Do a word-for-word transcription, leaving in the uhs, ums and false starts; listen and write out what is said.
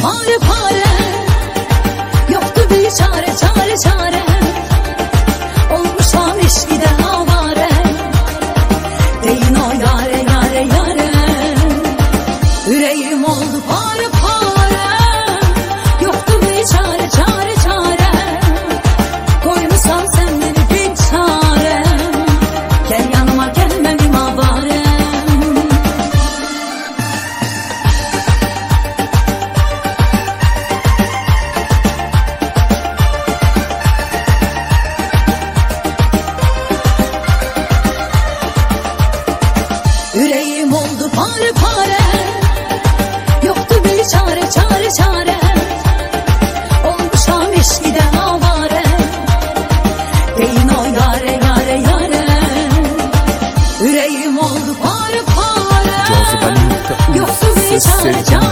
pare pare. Yoktu bir çare çare çare. Olmuşam eşkiden avare. Deyin o yare yare yare. Yüreğim oldu pare pare. Yoktu bir çare çare çare. Koymuşam sen beni bir çare. Gel yanıma gelmem avare. Yüreğim oldu pare pare. Yoktu bir çare çare çare. Olmuşam eşkiden avare. Deyin o yare yare yare. Yüreğim oldu pare pare. Yoktu bir çare çare